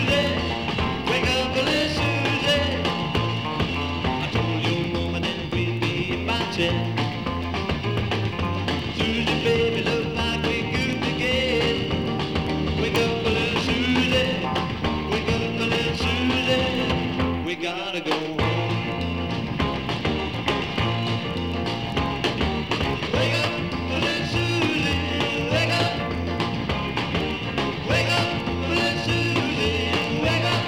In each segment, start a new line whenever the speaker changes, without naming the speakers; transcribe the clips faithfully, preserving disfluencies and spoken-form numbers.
Susie, wake up, little Susie. I told your woman and we'll be in my chair. Susie, baby, look like we're good again. Wake up, little Susie, wake up, little Susie. We gotta go home. Wake up, little Susie, wake up. Wake up, little Susie, wake up.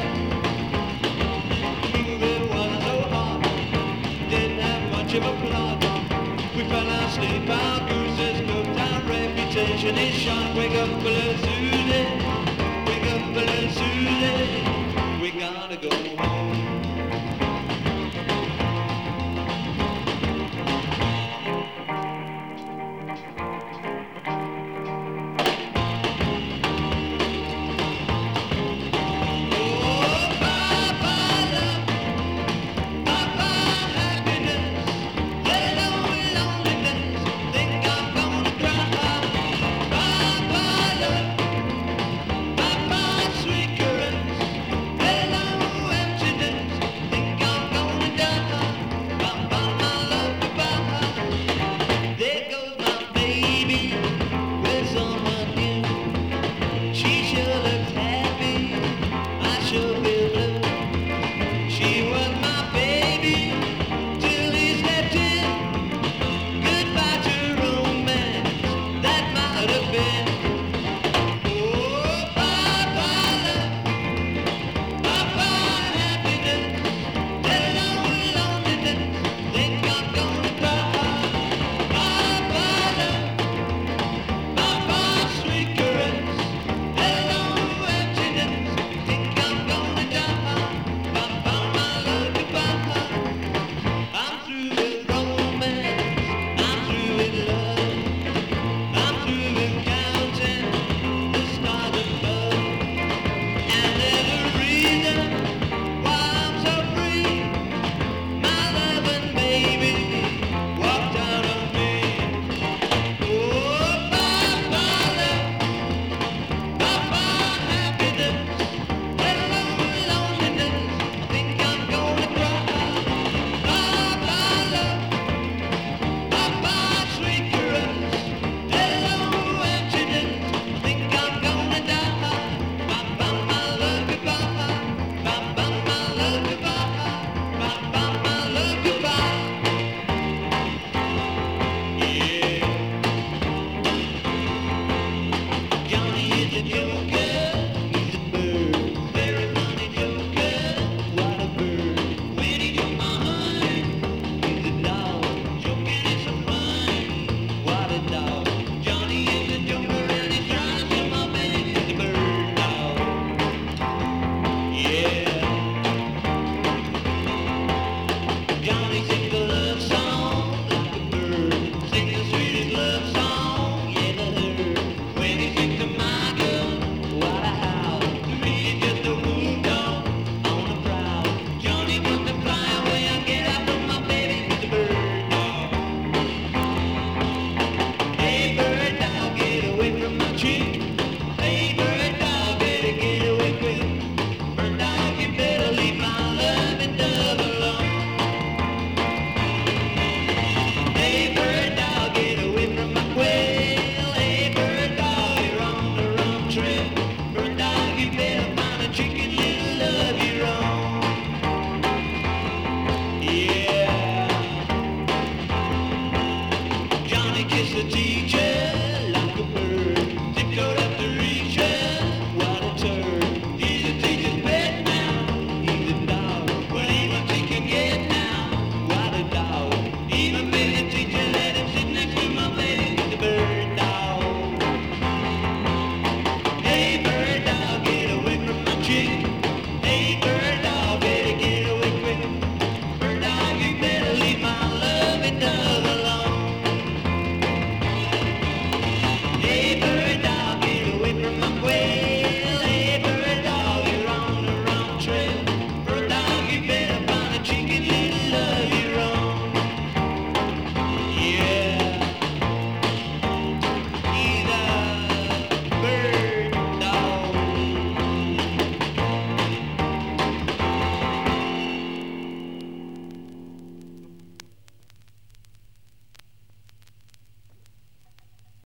Moving wasn't so hard, didn't have much of a plot. We fell asleep, our goose is cooked, our reputation is shot. Wake up, little